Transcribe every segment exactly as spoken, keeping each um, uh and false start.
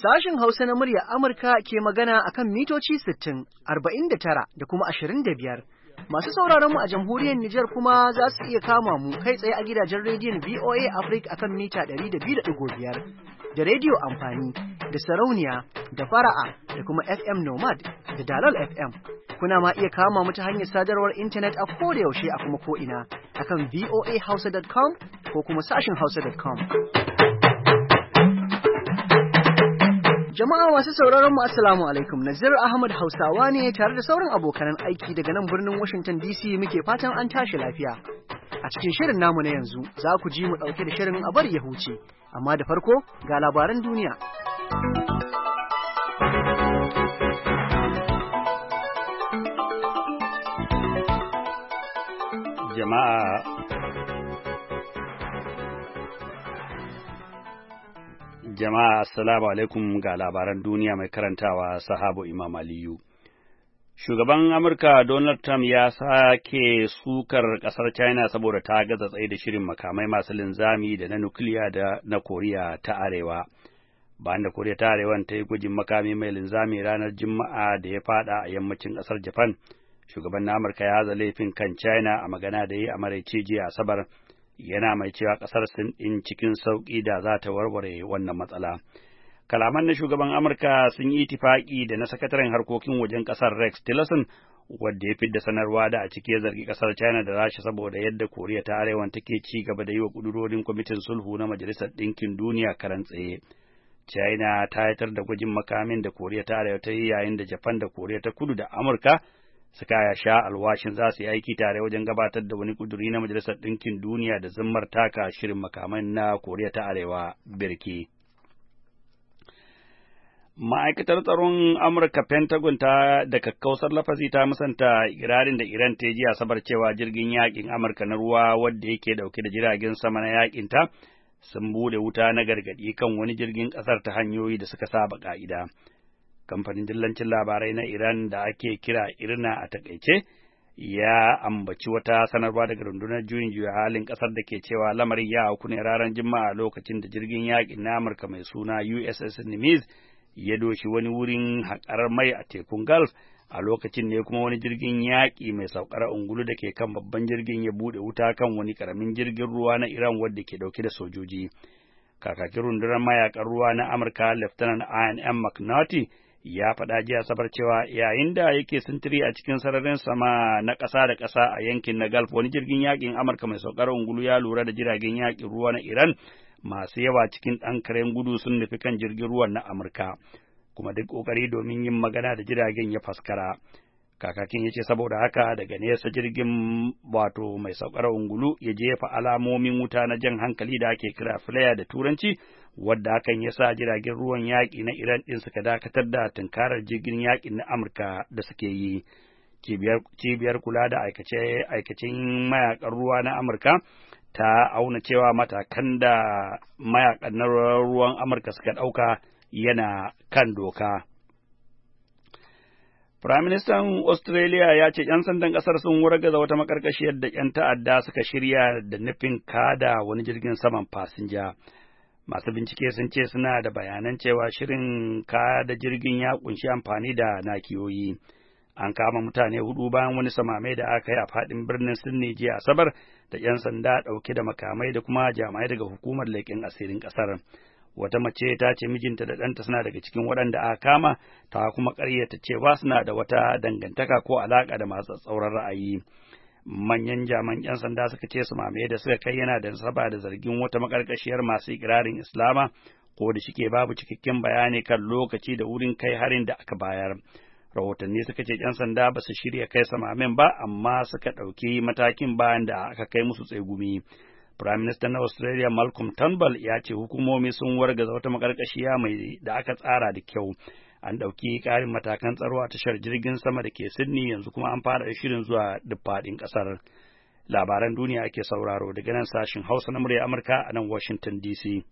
Sashen Hausa na murya Amurka ke magana akan mitoci sittin, arba'in da tara da kuma ashirin da biyar. Masu sauraron mu a jamhuriyar Nijar kuma za su iya kama mu kai tsaye a gidajen rediyon V O A Africa akan mita ɗari da biyu da ɗigo biyar, da rediyo amfani, da sarauniya, da fara'a, da kuma F M Nomad, da Dalal F M. Kuna ma iya kama mu ta hanyar sadarwar intanet a koda yaushe a kuma ko'ina akan V O A Hausa dot com ko kuma sashin Hausa dot com. Jama'a masu sauraron mu assalamu alaikum. Nazir Ahmad Hausawa ne tare da sauran abokanan aiki daga nan birnin Washington D C muke fatan an tashi lafiya. A cikin shirin namu na yanzu za ku ji mu ɗauke da shirin a bari ya huce, amma da farko ga labaran duniya. Jama'a Jama'a assalamu alaikum ga labaran duniya mai karantawa Sahabu Imam Aliyu. Shugaban Amurka Donald Trump ya sake sukar ƙasar China saboda ta gaza tsaye da shirin makamai masu linzami da na nukiliya da na Koriya ta Arewa. Bayan da Koriya ta Arewa ta yi gwajin makami mai linzami ranar Juma'a da ya fada a yammacin ƙasar Japan, shugaban na Amurka ya haza laifin kan China a magana da yi a maraice jiya Asabar. Yana mai cewa ƙasar Sin ɗin cikin sauƙi da za ta warware wannan matsala. Kalaman na shugaban Amurka sun yi itifaƙi da na sakataren harkokin wajen ƙasar Rex Tillerson, wadda ya fidda sanarwa da a cike zargi ƙasar China da Rasha saboda yadda Koriya ta Arewa take ci gaba da yi wa ƙudurorin kwamitin sulhu na Majalisar Ɗinkin Duniya karan tsaye. China ta yatar da gwajin makamin da Koriya ta Arewa ta yi yayin da Japan da Koriya ta Kudu da Amurka suka ya sha alwashin za su yi aiki tare wajen gabatar da wani kuduri na Majalisar Ɗinkin Duniya da zimmar taka shirin makaman na Koriya ta Arewa birki. Ma'aikatar tsaron Amurka Pentagon ta da kakkausar lafazi ta musanta ikirarin da Iran ta ji Asabar cewa jirgin yakin Amurka na ruwa wanda yake dauke da jiragen sama na yakin ta sun bude wuta na gargadi kan wani jirgin ƙasar ta hanyoyi da suka saba ka'ida. Kamfanin dillancin labarai na Iran da ake kira IRNA a takaice ya ambaci wata sanarwa daga rundunar juyin juya halin ƙasar da ke cewa lamarin ya auku ne ranar Juma'a lokacin da jirgin yaƙin na Amurka mai suna U S S Nimitz ya doshi wani wurin haƙar mai a tekun Gulf. A lokacin ne kuma wani jirgin yaƙi mai saukar ungulu da ke kan babban jirgin ya buɗe wuta kan wani ƙaramin jirgin ruwa na Iran wadda ke ɗauke da sojoji. Kakakin rundunar mayakan ruwa na Amurka Lieutenant Ian M. McNulty ya faɗa jiya Asabar cewa yayin da yake sintiri a cikin sararin sama na ƙasa da ƙasa a yankin na Gulf, wani jirgin yaƙin Amurka mai saukar ungulu ya lura da jiragen yaƙin ruwa na Iran masu yawa cikin ɗan karen gudu sun nufi kan jirgin ruwan na Amurka, kuma duk ƙoƙari domin yin magana da jiragen ya faskara. Kakakin ya ce saboda haka daga nesa jirgin wato mai saukar ungulu ya jefa alamomin wuta na jan hankali da ake kira flare da turanci, wadda hakan ya sa jiragen ruwan yaƙi na Iran ɗin suka dakatar da tunkarar jirgin yaƙin na Amurka da suke yi. Cibiyar kula da aikace-aikacen mayakan ruwa na Amurka ta auna cewa matakan da mayakan na ruwan Amurka suka ɗauka yana kan doka. Firaministan Australia ya ce ‘yan sandan ƙasar sun wargaza wata maƙarƙashiyar da ‘yan ta'adda suka shirya da nufin kada wani jirgin saman fasinja. Masu bincike sun ce suna da bayanan cewa shirin kada jirgin ya ƙunshi amfani da nakiyoyi. An kama mutane hudu bayan wani samame da aka yi a faɗin birnin Sydney jiya Asabar da ‘yan sanda ɗauke da makamai da kuma jami'ai daga hukumar leƙen asirin ƙasar. Wata mace ta ce mijinta da ɗanta suna daga cikin waɗanda aka kama, ta kuma ƙaryata cewa suna da wata dangantaka ko alaƙa da masu tsauran ra'ayi. Manyan jami'an ‘yan sanda suka ce su mamaye da suka kai yana da nasaba da zargin wata maƙarƙashiyar masu ikirarin Islama, ko da shike babu cikakken bayani kan lokaci da wurin kai harin da aka bayar. Rahotanni suka ce ‘yan sanda ba su shirya kai samamen ba, amma suka ɗauki matakin bayan da aka kai musu tsegumi. Firaministan na Australia Malcolm Turnbull ya ce hukumomi sun wargaza wata maƙarƙashiya mai da aka tsara da kyau. An ɗauki ƙarin matakan tsaro a tashar jirgin sama da ke Sydney, yanzu kuma an fara shirin zuwa duk faɗin ƙasar. Labaran duniya ake sauraro daga nan sashin Hausa na murya Amurka a nan Washington D C.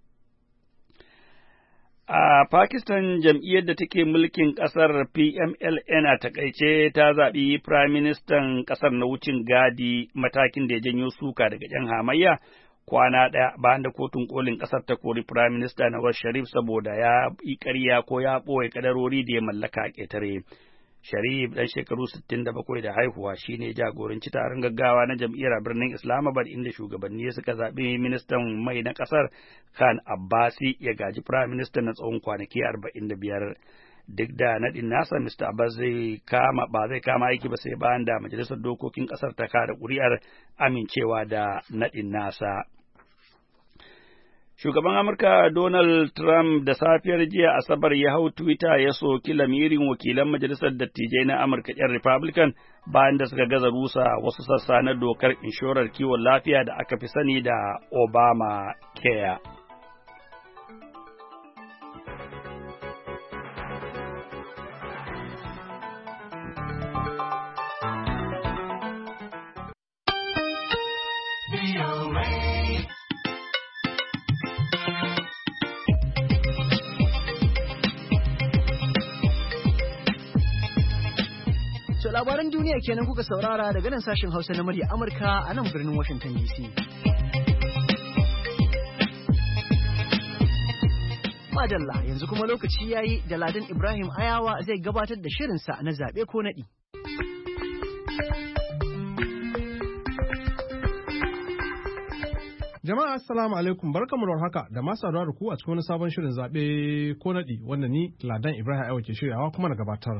A Pakistan, jam'iyyar da take mulkin ƙasar P M L N a takaice ta zaɓi Firaministan ƙasar na wucin gadi, matakin da ya janyo suka daga ‘yan hamayya, kwana ɗaya bayan da kotun kolin ƙasar ta kori Prime Minister Nawaz Sharif saboda ya yi ƙarya ko ya ɓoye kadarori da ya mallaka a ƙetare. Sharif ɗan shekaru sittin da bakwai da haihuwa shine jagoranci taron gaggawa na jam'iyyar a birnin Islamabad inda shugabanni suka zaɓi ministan mai na ƙasar Khan Abbasi ya gaji Prime Minister na tsawon kwanaki arba'in da biyar. Duk da naɗin nasa, Mister Abbas zai kama ba zai kama aiki ba sai bayan da majalisar dokokin ƙasar ta kada ƙuri'ar amincewa da naɗin nasa. Shugaban Amurka Donald Trump da safiyar jiya Asabar ya hau Twitter ya soki lamirin wakilan majalisar dattijai na Amurka ‘yan Republican bayan da suka gaza rusa wasu sassa na dokar inshorar kiwon lafiya da aka fi sani da Obamacare. So labaran duniya kenan kuka saurara daga nan sashen Hausa na murya Amurka a nan birnin Washington D C. Madalla yanzu kuma lokaci yayi da Ladan Ibrahim Ayawa zai gabatar da shirinsa na zaɓe ko naɗi. Jama'a assalamu alaikum, barkamu da haka da masu saduwa da ku a cikin wani sabon shirin zaɓe ko naɗi wanda ni Ladan Ibrahim Ayawa ke shiryawa kuma na gabatar.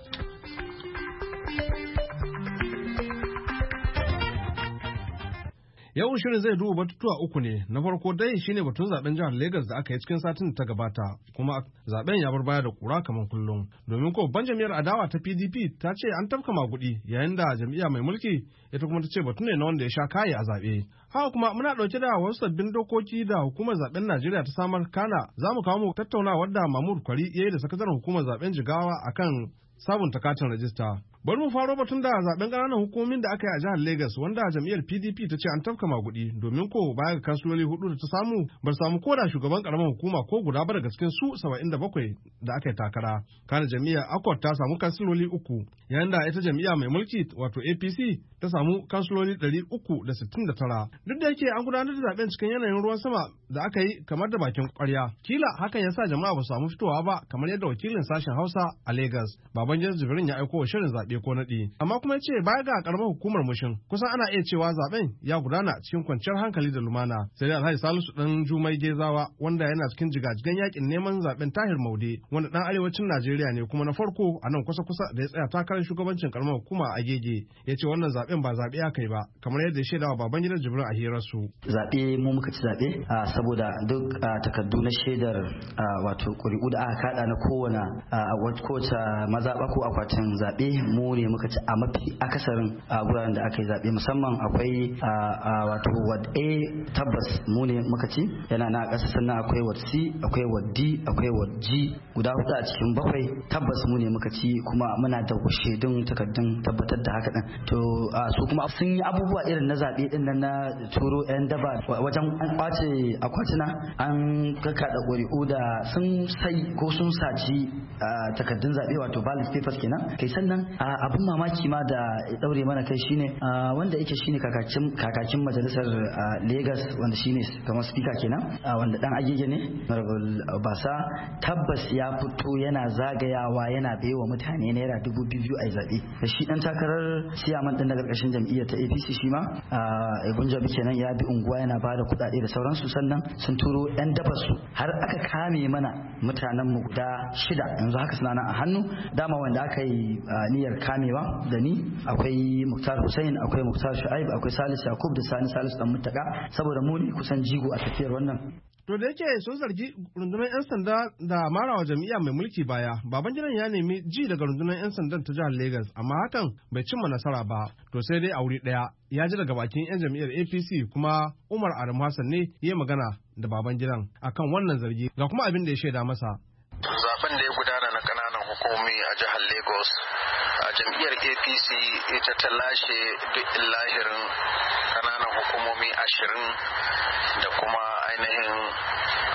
Yau shirin zai duba batutuwa uku ne. Na farko dai shine batun zaben jihar Lagos da aka yi cikin satin da ta gabata, kuma zaben ya bar baya da kura kamar kullum. Domin ko ban jam'iyyar adawa ta P D P ta ce an tafka magudi, yayin da jam'iyya mai mulki ita kuma ta ce batu ne na wanda ya sha kaye a zabe. Haka kuma muna dauke da wasu sabbin dokoki da hukumar zaben Najeriya ta samar, kana za mu kawo mu tattaunawar da Mahmud Kwari yayi da sakataren hukumar zaben Jigawa akan sabunta katin rajista. Bari mu faro batun da zaben ƙananan hukumomin da aka yi a jihar Lagos, wanda jam'iyyar P D P ta ce an tafka magudi, domin ko baya ga kansuloli hudu da ta samu bar samu koda shugaban karamar hukuma ko guda ba daga cikin su saba'in da bakwai da aka yi takara. Kana jam'iyyar Accord ta samu kansuloli uku, yayin da ita jam'iyya mai mulki wato A P C ta samu kansuloli ɗari uku da sittin da tara. Duk da yake an gudanar da zaben cikin yanayin ruwan sama da aka yi kamar da bakin ƙwarya, kila hakan ya sa jama'a ba su samu fitowa ba, kamar yadda wakilin sashen Hausa a Lagos Babangida Jibrin ya aiko wa shirin zaɓe ko naɗi. Amma kuma ce baya ga karamar hukumar Mushin, kusan ana iya cewa zaben ya gudana cikin kwanciyar hankali da lumana. Sai dai Alhaji Salisu dan Jumai Gezawa, wanda yana cikin jigajigan yakin neman zaben Tahir Maude, wanda dan arewacin Najeriya ne kuma na farko a nan kusa-kusa da ya tsaya takarar shugabancin karamar hukuma a Agege, ya ce wannan zaben ba zaɓe aka yi ba, kamar yadda ya shaidawa Babangida Jibrin a hirar su. Zaɓe mu muka ci zaɓe saboda duk takardu na shaidar wato ƙuri'u da aka kada na kowane kowace mazaɓa ko akwatin zaɓe mu ne muka ci a mafi akasarin guraren da aka yi zaɓe, musamman akwai wato ward A tabbas mu ne muka ci, yana na ƙasa, sannan akwai ward C, akwai ward D, akwai ward G, guda hudu a cikin bakwai tabbas mu ne muka ci, kuma muna da shaidun takardun tabbatar da haka din. To su kuma sun yi abubuwa irin na zaɓe din nan na turo yan daba wajen an kwace akwatuna, an kakkaɗa ƙuri'u da sun sai ko sun saci takardun zaɓe wato ballot papers kenan. Kai sannan abin mamaki ma da ya daure mana kai shine wanda yake shine kakakin kakakin majalisar Lagos, wanda shine kamar speaker kenan, wanda dan Agege ne, Honorable Basa, tabbas ya fito yana zagayawa yana baiwa mutane naira dubu biyu a zaɓe. Da shi dan takarar siyaman din na karkashin jam'iyyar ta A P C shi ma Ebun Jabi kenan ya bi unguwa yana bada kuɗaɗe da sauransu, sannan sun turo yan dabar su har aka kame mana mutanen mu guda shida yanzu haka suna nan a hannu. Dama wanda aka yi niyyar kamewa da ni akwai Muktar Hussein, akwai Muktar Shu'aib, akwai Salisu Yakub da Sani Salisu dan Muttaka, saboda mu ne kusan jigo a tafiyar wannan. To da yake sun zargi rundunar 'yan sanda da marawa jam'iyya mai mulki baya, Babangidan ya nemi ji daga rundunar 'yan sandan ta jihar Lagos, amma hakan bai cimma nasara ba. To sai dai a wuri ɗaya ya ji daga bakin 'yan jam'iyyar A P C, kuma Umar Adamu Hassan ne ya magana da Babangidan akan wannan zargi, ga kuma abin da ya shaida masa. Zaben da ya gudana na kananan hukumomi a jihar Lagos, a jam'iyyar A P C ita ta lashe duk lahirin kananan hukumomi ashirin da kuma ainihin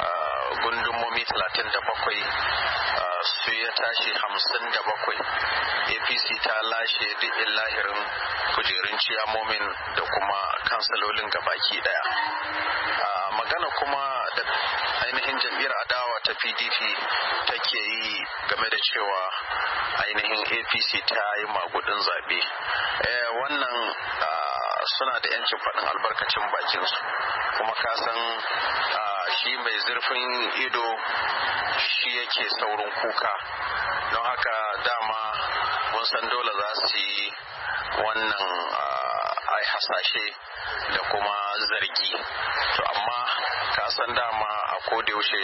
gundumomi talatin da bakwai su ya tashi hamsin da bakwai. A P C ta lashe duk lahirin kujerun ciyamomin da kuma kansalolin gabaki daya. Magana kuma da ainihin jam'iyyar adawa ta P D P take yi game da cewa ainihin A P C ta yi magudin zaɓe. Wannan suna da yancin faɗin albarkacin bakinsu, kuma ka san shi mai zurfin ido shi yake saurin kuka, don haka dama mun san dole za su yi wannan ai hasashe da kuma zargi. To amma ka san dama a kodayaushe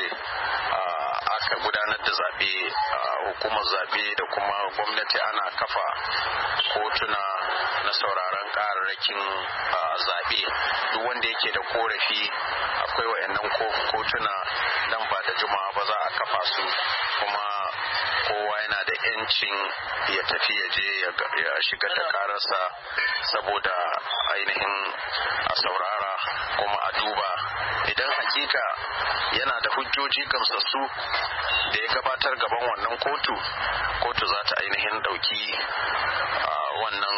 aka gudanar da zaɓe, hukumar zaɓe da kuma gwamnati ana kafa kotuna na sauraron kararrakin zaɓe. Duk wanda yake da korafi akwai wayannan kotuna nan ba da juma'a ba za a kafa su, kuma kowa yana da yancin ya tafi ya je ya shiga da kararsa saboda ainihin a saurara kuma a duba. Idan hakika yana da hujjoji gamsassu da ya gabatar gaban wannan kotu, kotu za ta ainihin ɗauki wannan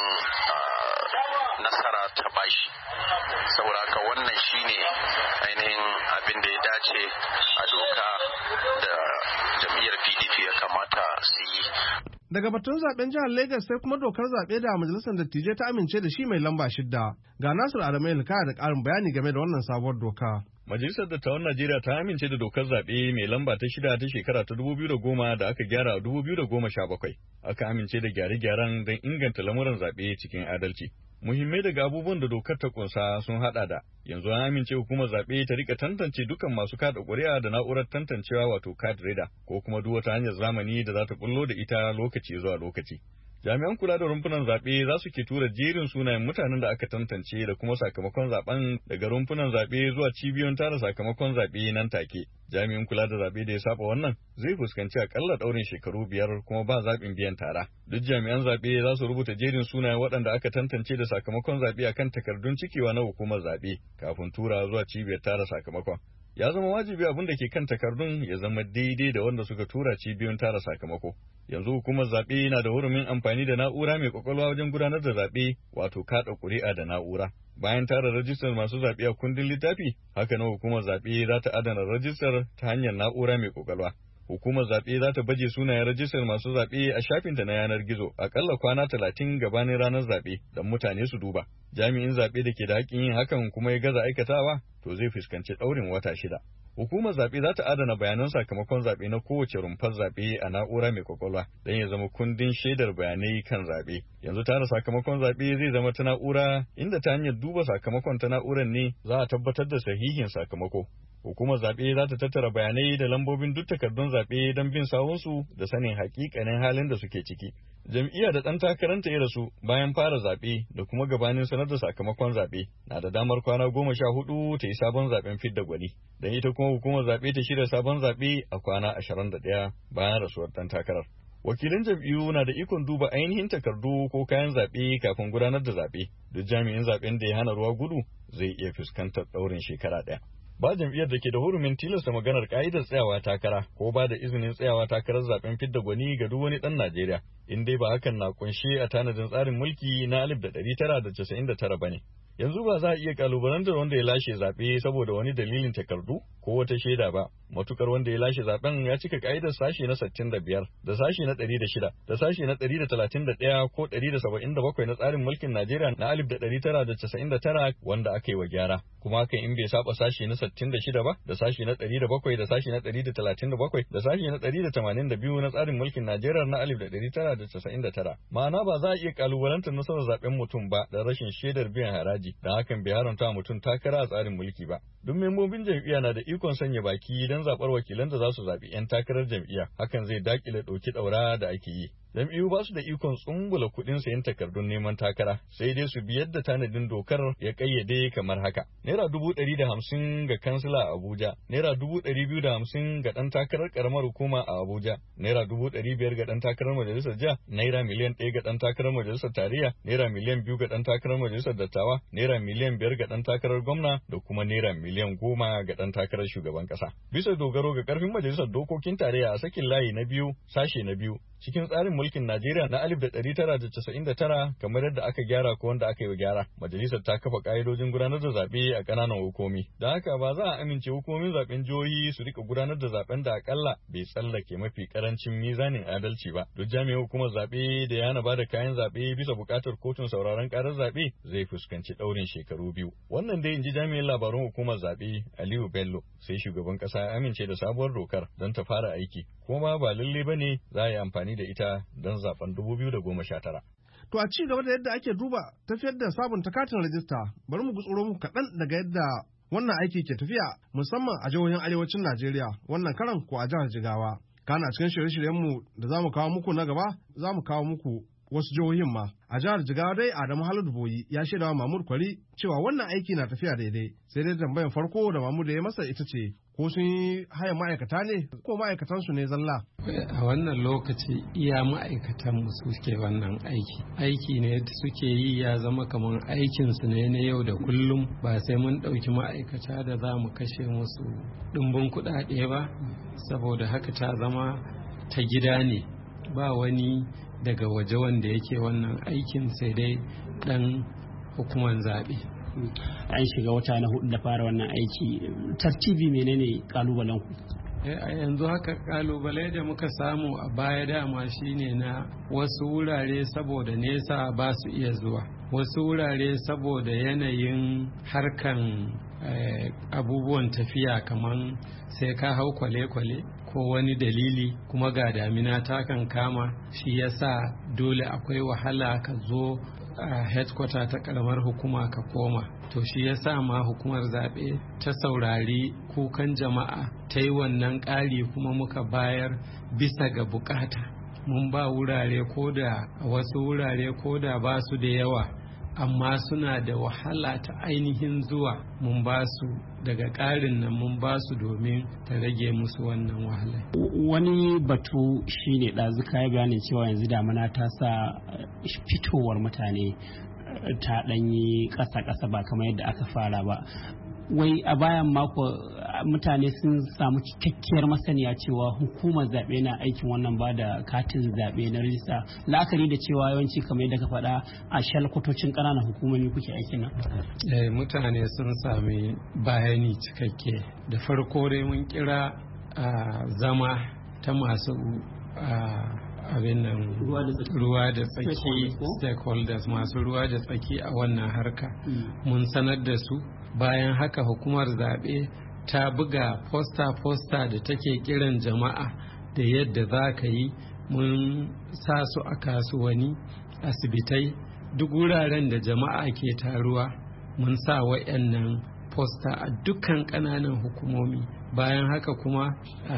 nasara ta bashi. Saboda haka wannan shine ainihin abin da ya dace a doka da jam'iyyar P D P ya kamata su yi. Daga batun zaben jihar Lagos sai kuma dokar zaɓe da majalisar dattijai ta amince da shi mai lamba shidda. Ga Nasir Adamu Elkaya da ƙarin bayani game da wannan sabuwar doka. Majalisar Dattawan Najeriya ta amince da dokar zaɓe mai lamba ta shida ta shekara ta dubu biyu da goma da aka gyara a dubu biyu da goma sha bakwai. Aka amince da gyare-gyaren don inganta lamuran zaɓe cikin adalci. Muhimmai daga abubuwan da dokar ta kunsa sun hada da yanzu an amince hukumar zaɓe ta rika tantance dukan masu kada ƙuri'a da na'urar tantancewa wato card reader ko kuma duk wata hanyar zamani da za ta bullo da ita lokaci zuwa lokaci. Jami'an kula da rumfunan zaɓe za su ke tura jerin sunayen mutanen da aka tantance da kuma sakamakon zaɓen daga rumfunan zaɓe zuwa cibiyoyin tara sakamakon zaɓe nan take. Jami'in kula da zaɓe da ya saba wannan zai fuskanci akalla ɗaurin shekaru biyar kuma ba zaɓin biyan tara. Duk jami'an zaɓe za su rubuta jerin sunayen waɗanda aka tantance da sakamakon zaɓe akan takardun cikewa na hukumar zaɓe kafin tura zuwa cibiyar tara sakamakon. Ya zama wajibi abin da ke kan takardun ya zama daidai da wanda suka tura cibiyoyin tara sakamako. Yanzu hukumar zaɓe na da hurumin amfani da na'ura mai kwakwalwa wajen gudanar da zaɓe wato kaɗa ƙuri'a da na'ura. Bayan tara rajistar masu zaɓe a kundin littafi, haka na hukumar zaɓe za ta adana rajistar ta hanyar na'ura mai kwakwalwa. Hukumar zaɓe za ta baje sunayen rajistar masu zaɓe a shafinta na yanar gizo aƙalla kwana talatin gabanin ranar zaɓe don mutane su duba. Jami'in zaɓe da ke da haƙƙin yin hakan kuma ya gaza aikatawa to zai fuskanci ɗaurin wata shida. Hukumar zaɓe za ta adana bayanan sakamakon zaɓe na kowace rumfar zaɓe a na'ura mai kwakwalwa don ya zama kundin shaidar bayanai kan zaɓe. Yanzu tara sakamakon zaɓe zai zama ta na'ura inda ta hanyar duba sakamakon ta na'urar ne za a tabbatar da sahihin sakamako. Hukumar zaɓe za ta tattara bayanai da lambobin duk takardun zaɓe don bin sawunsu da sanin haƙiƙanin halin da suke ciki. Jam'iyya da ɗan takaranta ya rasu bayan fara zaɓe da kuma gabanin sanar da sakamakon zaɓe na da damar kwana goma sha hudu ta yi sabon zaɓen fidda gwani. Don ita kuma hukumar zaɓe ta shirya sabon zaɓe a kwana ashirin da ɗaya bayan rasuwar ɗan takarar. Wakilan jam'iyyu na da ikon duba ainihin takardu ko kayan zaɓe kafin gudanar da zaɓe. Duk jami'in zaɓen da ya hana ruwa gudu zai iya fuskantar ɗaurin shekara ɗaya. Ba jam'iyyar da ke da hurumin tilasta maganar ka'idar tsayawa takara ko ba da izinin tsayawa takarar zaben fidda gwani ga duk wani ɗan Najeriya, in dai ba hakan na kunshe a tanadin tsarin mulki na alif da ɗari tara da casa'in da tara ba ne. Yanzu ba za a iya kalubalantar wanda ya lashe zaɓe saboda wani dalilin takardu ko wata shaida ba, matukar wanda ya lashe zaben ya cika ka'idar sashe na sittin da biyar da sashe na ɗari da shida da sashe na ɗari da talatin da ɗaya ko ɗari da saba'in da bakwai na tsarin mulkin Najeriya na alif da ɗari tara da casa'in da tara wanda aka yi wa gyara. Kuma hakan in bai saba sashe na sittin da shida ba da sashe na ɗari da bakwai da sashe na ɗari da talatin da bakwai da sashe na ɗari da tamanin da biyu na tsarin mulkin Najeriya na alif da ɗari tara da casa'in da tara. Ma'ana ba za a iya kalubalantar nasarar zaben mutum ba da rashin shaidar biyan haraji da hakan bai haramta mutum takara a tsarin mulki ba. Duk membobin jam'iyya na da ikon sanya baki don zaɓar wakilan da za su zaɓi 'yan takarar jam'iyya. Hakan zai dakile ɗauki ɗaura da ake yi. Jam'iyyu ba su da ikon tsumbula kuɗin sayan takardun neman takara, sai dai su bi yadda tanadin dokar ya ƙayyade kamar haka. Naira dubu ɗari da hamsin ga kansila a Abuja, naira dubu ɗari biyu da hamsin ga ɗan takarar ƙaramar hukuma a Abuja, naira dubu ɗari biyar ga ɗan takarar majalisar jiha, naira miliyan ɗaya ga ɗan takarar majalisar tarayya, naira miliyan biyu ga ɗan takarar majalisar dattawa, naira miliyan biyar ga ɗan takarar gwamna da kuma naira miliyan goma ga ɗan takarar shugaban ƙasa. Bisa dogaro ga ƙarfin majalisar dokokin tarayya a sakin layi na biyu, sashe na biyu, cikin tsarin mulkin Najeriya na alif da ɗari tara da casa'in da tara kamar yadda aka gyara ko wanda aka yi gyara. Majalisar ta kafa ƙa'idojin gudanar da zaɓe a ƙananan hukumi. Da haka ba za a amince hukumomin zaɓen jihohi su rika gudanar da zaɓen da akalla bai tsallake mafi ƙarancin mizanin adalci ba. Duk jami'in hukumar zaɓe da yana ba da kayan zaɓe bisa buƙatar kotun sauraron ƙarar zaɓe zai fuskanci ɗaurin shekaru biyu. Wannan dai in ji jami'in labarun hukumar zaɓe Aliyu Bello, sai shugaban ƙasa ya amince da sabuwar dokar don ta fara aiki. Kuma ba lalle ba ne za a yi amfani da ita don zaben dubu biyu da goma sha tara. To a ci gaba da yadda ake duba tafiyar da sabunta katin rajista, bari mu gutsuro muku kaɗan daga yadda wannan aiki ke tafiya musamman a jihohin arewacin Najeriya, wannan karan ko a jihar Jigawa. Kana cikin shirye-shiryenmu da za mu kawo muku na gaba, za mu kawo muku wasu jihohin ma. A jihar Jigawa dai Adamu Haladu Boyi ya shaidawa Mamud Kwari cewa wannan aiki na tafiya daidai. Sai dai tambayan farko da Mamud ya masa ita ce ko sun yi haya ma'aikata ne ko ma'aikatansu ne zalla. A wannan lokaci iya ma'aikatan mu suke wannan aiki. Aiki ne da suke yi ya zama kamar aikinsu ne na yau da kullum, ba sai mun ɗauki ma'aikata da za mu kashe musu ɗumbin kuɗaɗe ba, saboda haka ta zama ta gida ne, ba wani daga waje wanda yake wannan aikin sai dai ɗan hukumar zaɓe. An shiga wata na hudu da fara wannan aiki, tartibi menene kalubalen ku? A yanzu haka kalubale da muka samu a baya dama shine na wasu wurare saboda nesa ba su iya zuwa, wasu wurare saboda yanayin harkan abubuwan tafiya kamar sai ka hau kwale-kwale ko wani dalili, kuma ga damina ta kan kama, shi yasa dole akwai wahala ka zo a headquarter ta karamar hukuma ka koma. To shi yasa ma hukumar zaɓe ta saurari kukan jama'a ta yi wannan ƙari, kuma muka bayar bisa ga bukata. Mun ba wurare ko da wasu wurare ko da ba su da yawa amma suna da wahala ta ainihin zuwa, mun ba su daga ƙarin nan mun ba su domin ta rage musu wannan wahala. Wani batu shine ɗazu kayi bayanin cewa yanzu damana ta sa fitowar mutane ta ɗanyi ƙasa-ƙasa ba kamar yadda aka fara ba. Wai a bayan mako mutane sun samu cikakkiyar masaniya cewa hukumar zaɓe na aikin wannan ba da katin zaɓe na rijista, la'akari da cewa yawanci kamar yadda ka faɗa a shalkwatocin ƙananan hukumomi kuke aikin nan. Eh, mutane sun sami bayani cikakke. Da farko dai mun kira zama ta masu abin nan ruwa da tsaki, stakeholders masu ruwa da tsaki a wannan harka. Mun sanar da su. Bayan haka hukumar zaɓe ta buga posta-posta da take kiran jama'a da yadda za ka yi. Mun sa su a kasuwanni, asibitai, duk wuraren da jama'a ke taruwa mun sa wa'annan posta a dukkan ƙananan hukumomi. Bayan haka kuma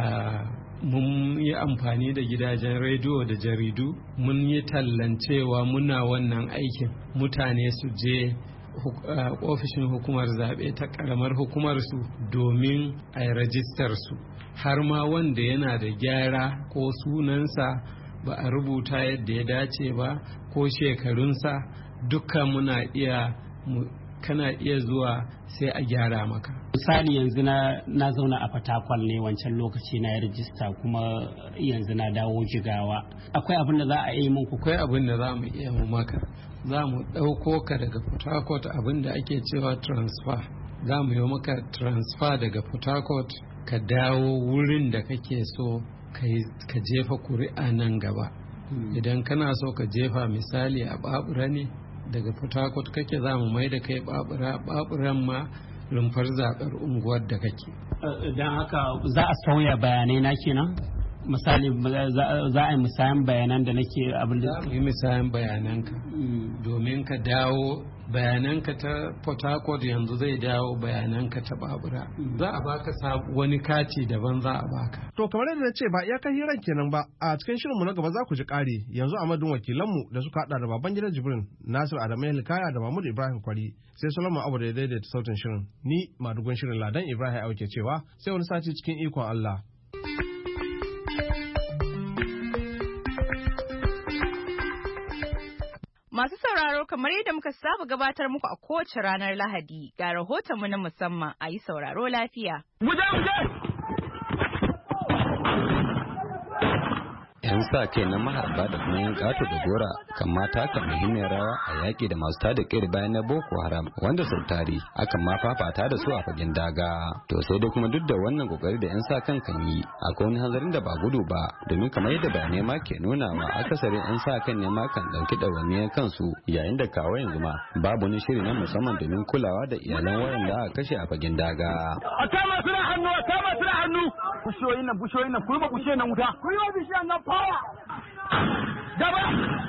mun yi amfani da gidajen rediyo da jaridu, mun yi tallancewa muna wannan aikin. Mutane su je ofishin hukumar zaɓe ta ƙaramar hukumarsu domin a yi rajistar su, har ma wanda yana da gyara ko sunansa ba a rubuta yadda ya dace ba ko shekarunsa, duka muna iya kana iya zuwa sai a gyara maka. Misali yanzu na, na zauna a Fatakwal ne wancan lokaci na ya rajista, kuma yanzu na dawo Jigawa. Akwai abin da za a yi muku? Akwai abin da za mu iya mu maka. Za mu ɗauko ka daga Port Harcourt, abin da ake cewa transfer. Za mu yi maka transfer daga Port Harcourt ka dawo wurin da kake so ka jefa kuri'a nan gaba. Idan kana so ka jefa misali a Babura ne, daga Port Harcourt kake, za mu mai da kai Babura, Baburan ma rumfar zaɓar unguwar da kake. Don haka za a sauya bayanai na kenan? Misali za a yi misayan bayanan da nake abin da za mu yi misayan bayananka domin ka dawo bayananka ta Port Harcourt yanzu zai dawo bayananka ta Babura. Za a baka wani kati daban za a baka. To kamar yadda na ce ba iyakar hirar kenan ba, a cikin shirinmu na gaba za ku ji ƙari. Yanzu a madadin wakilanmu da suka haɗa da Babangida Jibrin, Nasir Adamu Hilkaya da Mahmud Ibrahim Kwari, sai Solomon Abu da ya daidaita sautin shirin. Ni madugun shirin Ladan Ibrahim Auke cewa sai wani sati cikin ikon Allah. Masu sauraro, kamar yadda muka saba gabatar muku a kowace ranar Lahadi, ga rahotonmu na musamman, a yi sauraro lafiya. yan sa kai na maharba da kuma yan kato da gora kan mata kan muhimmiyar rawa a yaƙi da masu tada kai bayan na Boko Haram, wanda sau tari akan ma fafata da su a fagen daga. To sai dai kuma duk da wannan kokari da yan sa kan kan yi, akwai wani hanzarin da ba gudu ba, domin kamar yadda bayanai ma ke nuna wa akasarin yan sa kan ne ma kan ɗauki ɗawainiyar kansu, yayin da kawo yanzu ma babu wani shiri na musamman domin kulawa da iyalan waɗanda aka kashe a fagen daga. A kama su da hannu, a kama su da hannu. Bushiyoyin nan, bushiyoyin nan, kuma bushiyoyin nan wuta. Kuma bushiyoyin nan fawa. Gaba.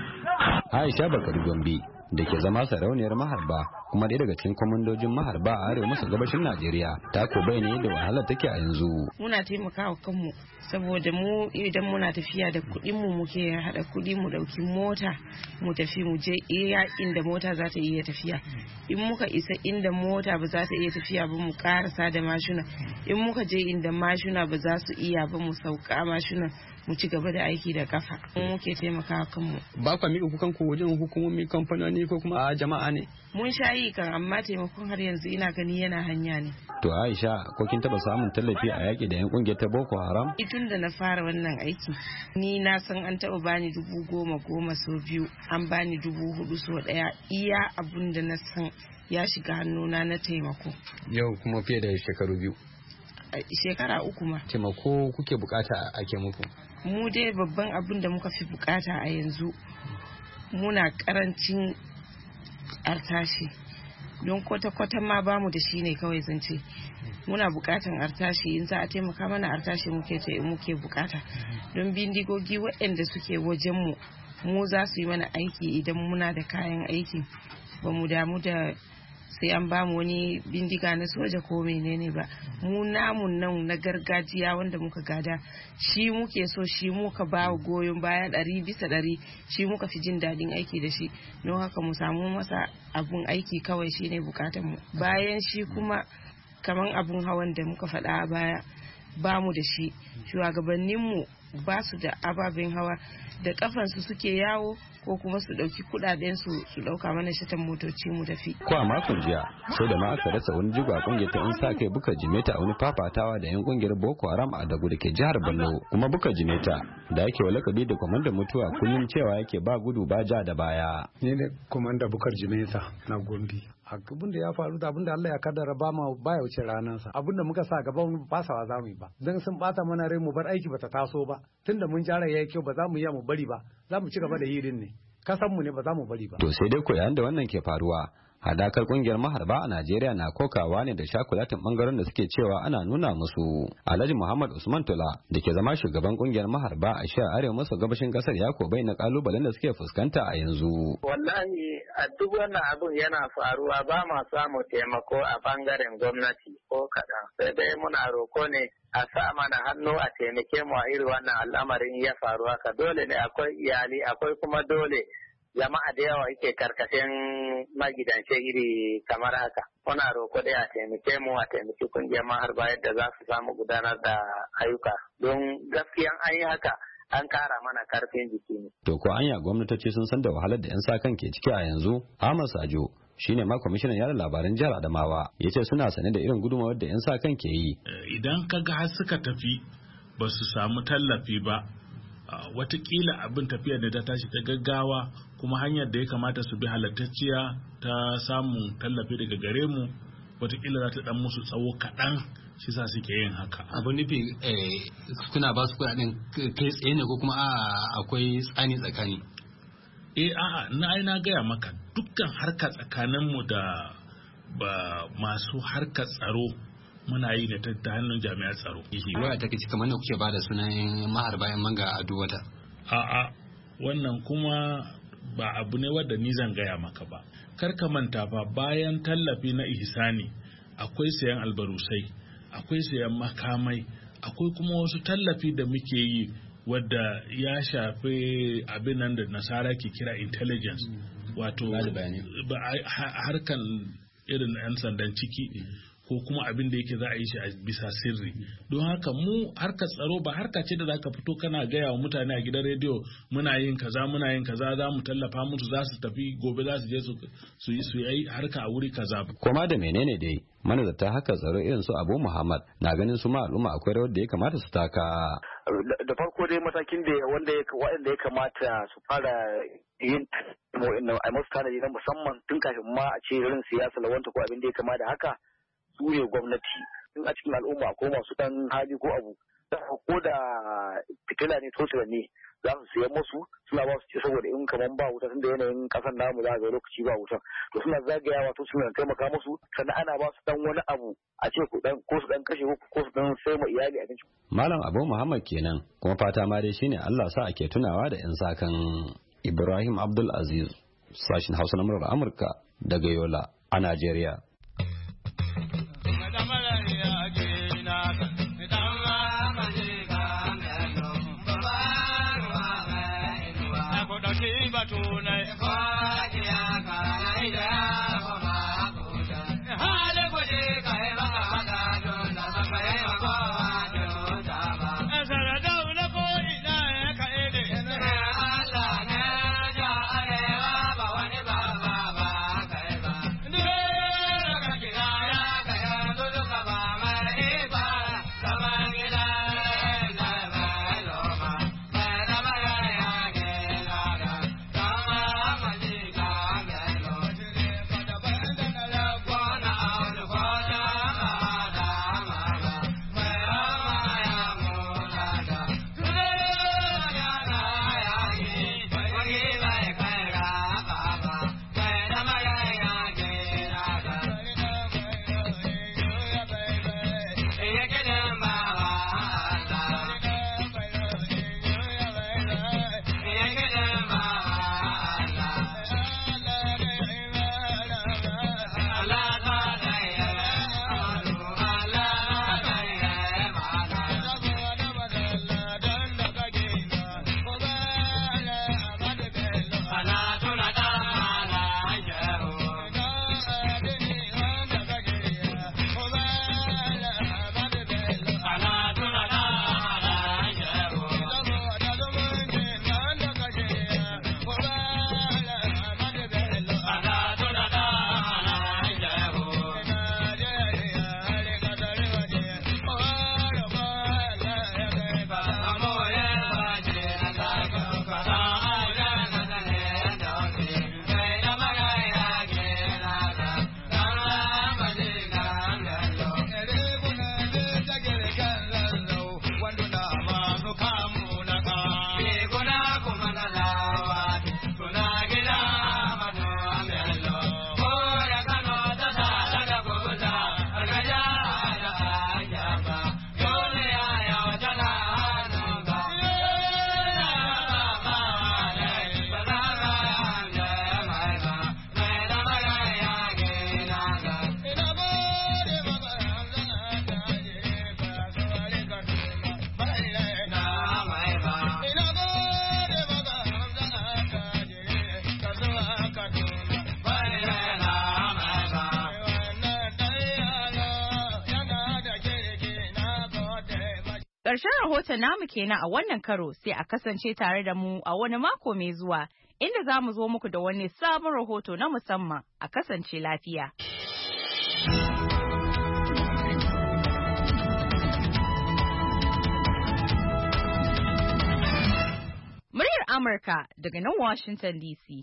Aisha Bakari Gombe da ke zama sarauniyar maharba kuma ɗaya daga cikin kwamandojin maharba a arewa maso gabashin Najeriya ta ko bayyana yadda wahalar take a yanzu. Muna taimakawa kanmu saboda mu idan muna tafiya da kuɗin mu muke haɗa kuɗi mu ɗauki mota mu tafi mu je iya inda mota za ta iya tafiya. In muka isa inda mota ba za ta iya tafiya ba mu karasa da mashina. In muka je inda mashina ba za su iya ba mu sauka mashina mu ci gaba da aiki da kafa. Mu muke taimakawa kanmu. Ba kwa miƙa kukan ku wajen hukumomi, kamfanoni ko kuma a jama'a ne? Mun sha yi kan amma taimakon har yanzu ina gani yana hanya ne. To Aisha, ko kin taba samun tallafi a yaƙi da yan kungiyar ta Boko Haram? Tun da na fara wannan aiki ni na san an taɓa bani dubu goma goma sau biyu, an bani dubu hudu sau ɗaya, iya abun da na san ya shiga hannuna na taimako. Yau kuma fiye da shekaru biyu. Shekara uku ma. Taimako kuke bukata ake muku? Mu dai babban abin da muka fi bukata a yanzu muna karancin artashi, don kwata-kwata ma bamu da shi ne kawai zance. Muna bukatan artashi, in za a taimaka mana artashi muke ta muke bukata, don bindigogi waɗanda suke wajenmu mu za su yi mana aiki idan muna da kayan aiki. Ba mu damu da sai an bamu wani bindiga na soja ko menene ba. Mu namun nan na gargajiya wanda muka gada shi muke so, shi muka ba goyon baya ɗari bisa ɗari, shi muka fi jin daɗin aiki da shi, don haka mu samu masa abun aiki kawai shine bukatan mu. Bayan shi kuma kaman abun hawan da muka faɗa a baya ba mu da shi, shugabanninmu ba su da ababen hawa, da kafansu suke yawo ko kuma su dauki kudaden su su dauka mana shatan motoci mu tafi. Ko a makon jiya sai da ma aka rasa wani jigo a kungiyar ta in sa kai Buka Jimeta a wani fafatawa da yan kungiyar Boko Haram a Dagu da ke jihar Borno. Kuma Buka Jimeta da yake wa lakabi da kwamandan mutuwa kullum cewa yake ba gudu ba ja da baya. Ni ne kwamandan Bukar Jimeta na Gombe. Abin da ya faru da abin da Allah ya kaddara ba ma baya wuce ranansa. Abin da muka sa gaban ba sawa za mu yi ba. Dan sun bata mana rai mu bar aiki bata taso ba. Tunda mun jara yayi kyau ba za mu iya mu bari ba. Za mu ci gaba da hirin ne. Kasan mu ne ba za mu bari ba. To sai dai ko yayin da wannan ke faruwa, hadakar kungiyar maharba a Najeriya na kokawa ne da shakulatin bangaren da suke cewa ana nuna musu. Alhaji Muhammad Usman Tula da ke zama shugaban kungiyar maharba a sha arewa maso gabashin kasar ya ko bai na kalubalen da suke fuskanta a yanzu. Wallahi a duk wannan abun yana faruwa ba ma samu taimako a bangaren gwamnati ko kaɗan. Sai dai muna roko ne a sa mana hannu a taimake mu a irin wannan al'amarin ya faru haka. Dole ne akwai iyali, akwai kuma dole jama'a da yawa yake karkashin magidance iri kamar haka. Muna roko da a taimake mu a taimaki kungiyar maharba yadda za su samu gudanar da ayyuka. Don gaskiyan an yi haka an kara mana karfin jiki ne. To ko anya gwamnatoci sun san da wahalar da 'yan sa kan ke ciki a yanzu? Ahmad Sajo shine ma kwamishinan yada labaran jihar Adamawa ya ce suna sane da irin gudunmawar da 'yan sa kan ke yi. Idan kaga har suka tafi ba su samu tallafi ba, watakila abin tafiya da ta tashi ta gaggawa, kuma hanyar da ya kamata su bi halattacciya ta samun tallafi daga gare mu watakila za ta dan musu tsawo kaɗan, shi sa suke yin haka. Abu nufi kuna ba su kuɗaɗen kai tsaye ne ko kuma akwai tsani tsakani? Eh a'a na ai na gaya maka dukkan harka tsakaninmu da ba masu harkar tsaro muna yi ne ta hannun jami'an tsaro. Waya take ci kamar da kuke ba da sunan maharba yan manga a duwata. A'a wannan kuma ba abu ne wanda ni zan gaya maka ba. kar ka manta fa bayan tallafi na ihsani akwai sayan albarusai, akwai sayan makamai, akwai kuma wasu tallafi da muke yi wadda ya shafi abin nan da nasara ke kira intelligence, wato harkan irin 'yan sandan ciki ko kuma abin da yake za a yi shi a bisa sirri. Don haka mu harkar tsaro ba harka ce da za ka fito kana gaya wa mutane a gidan rediyo muna yin kaza muna yin kaza za mu tallafa musu za su tafi gobe za su je su yi su yi harka a wuri kaza. Koma da menene dai manazarta haka tsaro irin su Abu Muhammad na ganin su ma al'umma akwai rawar da ya kamata su taka. Da farko dai matakin da wanda ya kamata su fara yin a masu tanadi na musamman tun kafin ma a ce irin siyasa lawanta ko abin da ya kama da haka su ne gwamnati. In a cikin al'umma ko masu dan hali ko abu ko da fitila ne tosira ne za su siyan musu suna ba su ce saboda in kaman ba wuta tunda yanayin kasan namu za ga lokaci ba wuta to suna zagayawa to suna taimaka musu sannan ana ba su dan wani abu a ce ko su dan kashe ko su dan sai ma iyali abinci. Malam Abu Muhammad kenan kuma fata ma dai shine Allah sa ake tunawa da yan sakan. Ibrahim Abdul Aziz, sashin Hausa na murar Amurka daga Yola a Najeriya. Ƙarshen rahoton namu kenan a wannan karo sai a kasance tare da mu a wani mako mai zuwa inda za mu zo muku da wani sabon rahoto na musamman a kasance lafiya. Muryar Amurka daga nan Washington D C.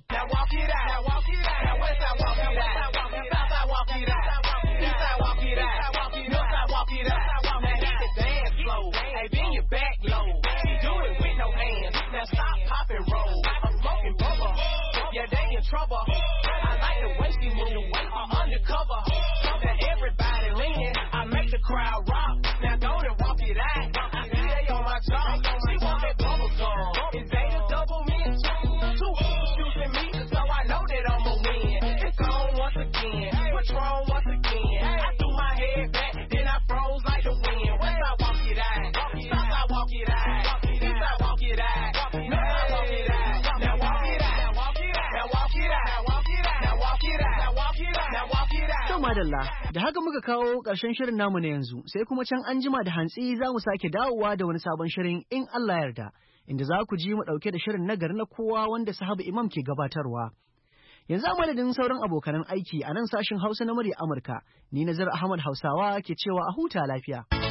Hey, bend your back low. Do it with no hands. Now stop, pop and roll. I'm smoking bubble. Yeah, they in trouble. I like the way she move. I'm undercover. Now everybody leaning. I make the crowd rock. Now go and walk it out. I see they on my job. She want that bubble gum. Is they the double mint? Two shooting me, so I know that I'ma win. It's all madalla, da haka muka kawo ƙarshen shirin namu na yanzu, sai kuma can an jima da hantsi za mu sake dawowa da wani sabon shirin in Allah yarda, inda za ku ji mu ɗauke da shirin nagari na kowa wanda Sahabu Imam ke gabatarwa. Yanzu a madadin sauran abokanan aiki a nan sashin Hausa na murya Amurka, ni Nazar Ahmad Hausawa ke cewa a huta lafiya.